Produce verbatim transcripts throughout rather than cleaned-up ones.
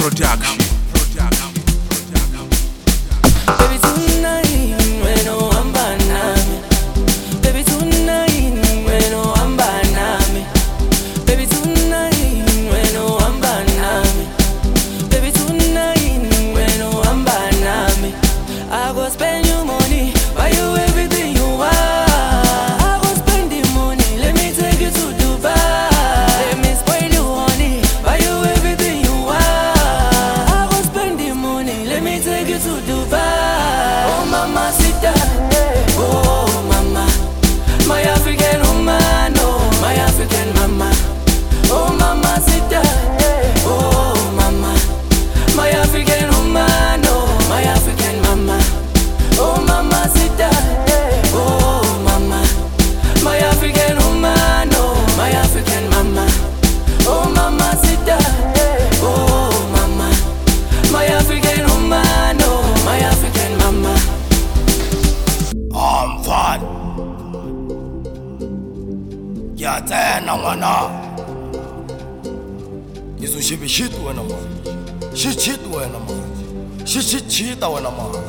Production. Baby tonight, when oh I'm banana. Baby tonight, when oh I'm banana. Baby tonight, when oh I'm banana. Baby tonight, when oh I'm banana. I go spend your money, buy you everything you want. I go spend the money, let me take you to Dubai. Let me spoil you, honey, buy you everything you want. I go spend the money, let me take you to Dubai. Oh mama, sit down. Oh mama, my African woman, oh my African mama. Oh mama, sit down. Oh mama, my African woman, oh my African mama. Oh mama, sit down. Oh mama, my African woman, oh my African mama. Oh mama, sit down. Oh mama, my African woman, oh my African mama. I'm fine. Yeah, tena ngwana. Ngizoshebe shit wena man. Shit shit wena man. Shit shit shit wena man.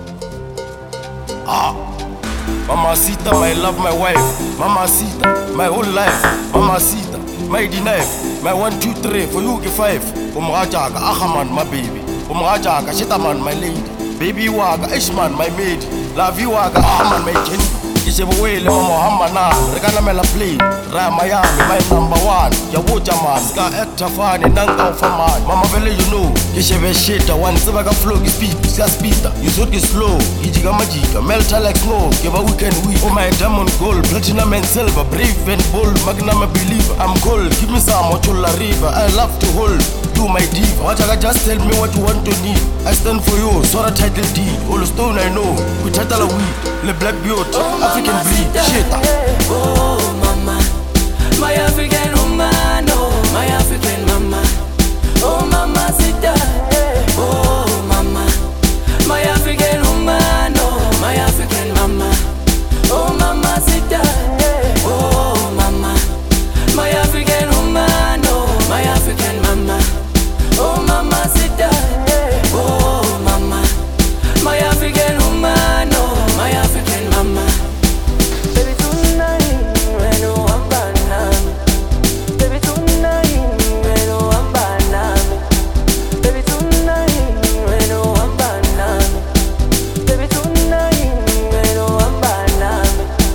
Ah. Mamacita, my love, my wife. Mamacita, my whole life. Mamacita, my denife. My one, two, three, for you, get five. Umrajaka, Ahaman, my baby. Umrajaka, Shitaman, my lady. Baby waga, Ishman, my maid. Love you waga, Ahaman, my kin. Ishewele, Muhammad, na. Regana mela play. Raya Miami, my number one. Yawoja man, Ska Ekta Fani, Nanga Faman. Mama Vele, you know. Ishewe shita, one Sebaga flow, speed, Ska speeder. You should get slow. Ijiga Majika, melta like snow. Give a weekend week. Oh my diamond gold, platinum and silver. Brave and bold, magnum a believer. I'm cold, give me some Mochula River. I love to hold. Do my diva. Wajaga, just tell me what you want to need. I stand for you, Sora title deed. All the stone I know. We title a weed. Le black beauty, African breed. Shit. Oh mama, my African woman, oh my African mama. Oh mama, sit down. Oh mama, my African woman, oh my African mama. Oh mama, sit down. Oh mama, my African woman, oh my African mama. Oh mama, sit down. Oh mama, my African woman, oh my African mama. Baby tonight, when oh I'm banana. Baby tonight, when oh I'm banana. Baby tonight, when oh I'm banana. Baby tonight, when oh I'm banana.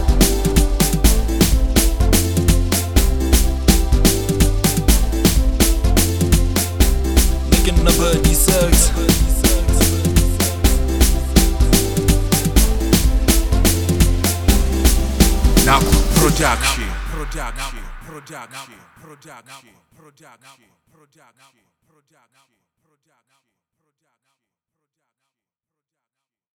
Making the birdie search. Now production. Production. Production. Production. Production. Production. Production.